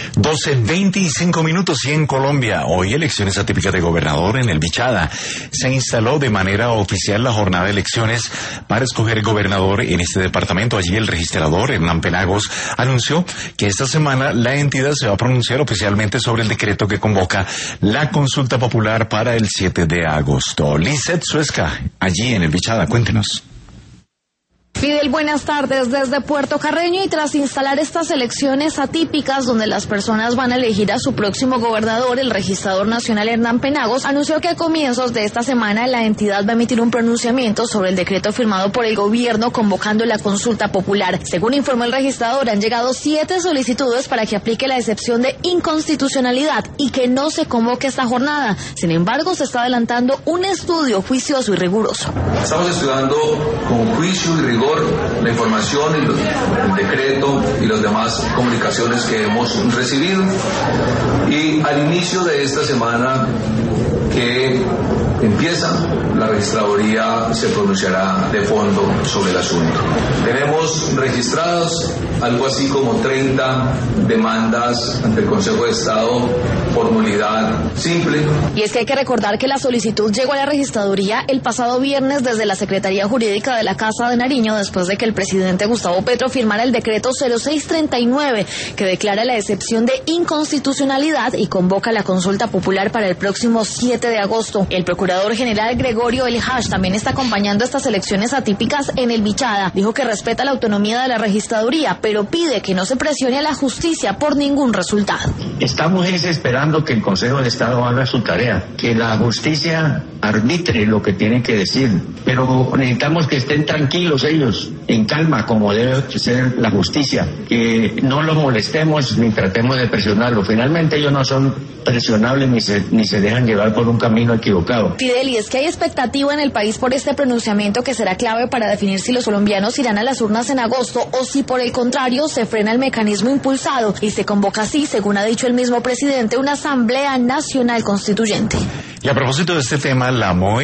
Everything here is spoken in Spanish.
12:25 y en Colombia, hoy elecciones atípicas de gobernador en el Bichada. Se instaló de manera oficial la jornada de elecciones para escoger gobernador en este departamento. Allí el registrador Hernán Penagos anunció que esta semana la entidad se va a pronunciar oficialmente sobre el decreto que convoca la consulta popular para el 7 de agosto. Lizeth Suesca, allí en el Bichada, cuéntenos. Fidel, buenas tardes desde Puerto Carreño. Y tras instalar estas elecciones atípicas donde las personas van a elegir a su próximo gobernador, el registrador nacional Hernán Penagos anunció que a comienzos de esta semana la entidad va a emitir un pronunciamiento sobre el decreto firmado por el gobierno convocando la consulta popular. Según informó el registrador, han llegado 7 solicitudes para que aplique la excepción de inconstitucionalidad y que no se convoque esta jornada. Sin embargo, se está adelantando un estudio juicioso y riguroso. Estamos estudiando con juicio y rigor la información, el decreto y las demás comunicaciones que hemos recibido, y al inicio de esta semana que empieza, la registraduría se pronunciará de fondo sobre el asunto. Tenemos registradas algo así como 30 demandas ante el Consejo de Estado por nulidad simple. Y es que hay que recordar que la solicitud llegó a la registraduría el pasado viernes desde la Secretaría Jurídica de la Casa de Nariño, después de que el presidente Gustavo Petro firmara el decreto 0639 que declara la excepción de inconstitucionalidad y convoca la consulta popular para el próximo 7 de agosto. El procurador general Gregorio El Hash también está acompañando estas elecciones atípicas en el Bichada. Dijo que respeta la autonomía de la registraduría, pero pide que no se presione a la justicia por ningún resultado. Estamos esperando que el Consejo de Estado haga su tarea, que la justicia arbitre lo que tiene que decir, pero necesitamos que estén tranquilos ellos, en calma, como debe ser la justicia, que no los molestemos ni tratemos de presionarlos. Finalmente ellos no son presionables ni se dejan llevar por un camino equivocado. Fidel, y es que hay expectativa en el país por este pronunciamiento que será clave para definir si los colombianos irán a las urnas en agosto o si por el contrario se frena el mecanismo impulsado y se convoca así, según ha dicho el mismo presidente, una Asamblea Nacional Constituyente. Y a propósito de este tema, la MOE